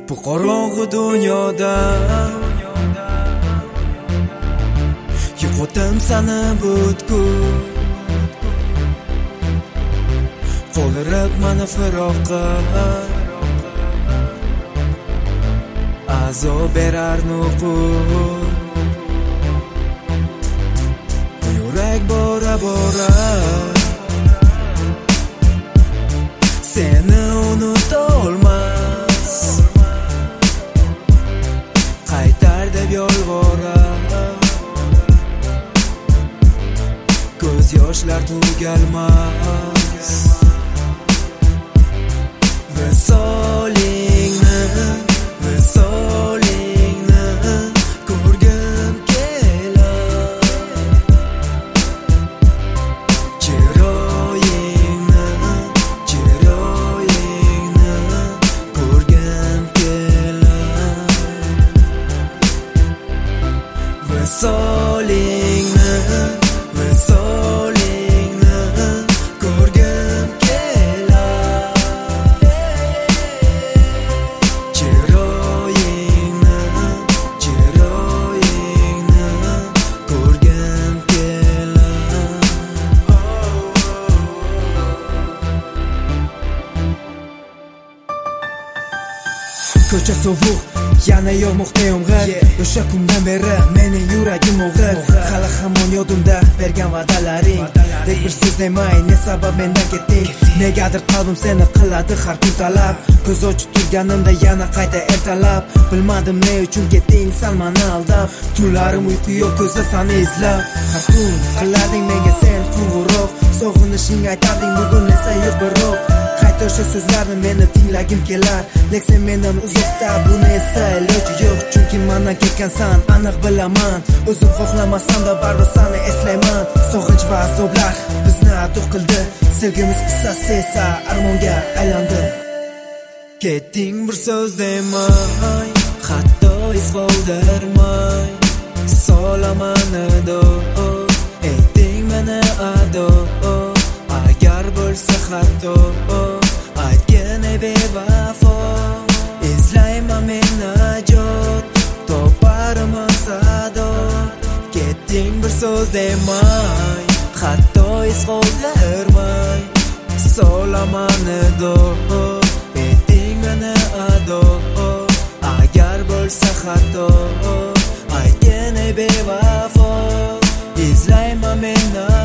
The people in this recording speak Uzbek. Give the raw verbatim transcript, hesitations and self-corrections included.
bu qorong'u dunyoda yo'qotim seni butkul, qoldirib meni firoqqa, azob berar nuqul. Yurak bora bora seni unutolmas, qaytar deb yolvorar, ko'z yoshlar tugalmas. Visolingni, visolingni ko'rgim kelar, chiroyingni, chiroyingni ko'rgim kelar. Visolingni, visolingni ko'rgim kelar, chiroyingni, chiroyingni ko'rgim kelar. Ko'cha sovuq, yana yog'moqda yomg'ir. O'sha kundan beri mening yuragim og'ir. Hali hamon yodimda bergan va'dalaring, deb bir so'z demay ne sabab mendan ketding. Negadir qalbim seni qiladi har kun talab. Ko'z ochib turganimda yana qayta ertalab. Bilmadim ne uchun ketding sen meni aldab. Tunlarim uyqu yo'q, ko'zda seni izlab. Har kun qilarding menga sen qo'ng'iroq, sog'inishing aytarding, bugun esa yo'q biroq. Qayta o'sha so'zlarni meni tinglagim kelar, lekin mendan uzoqda, buni esa iloji yo'q. Chunki mendan ketgansan, aniq bilaman. O'zim xohlamasam da baribir seni eslayman. Sog'inch va azoblar bizni aduq qildi, sevgimiz qissasi esa armonga aylandi. Ketding bir so'z demay, hatto iz qoldirmay, solaman ado, etding meni ado. Agar bo'lsa hatto aytgin ey bevafo, izlayman men najot, toparman sado. Ketding bir so'z demay, hatto iz qoldirmay, solaman ado, etding meni ado. Agar bo'lsa hatto aytgin ey bevafo, izlayman men najot.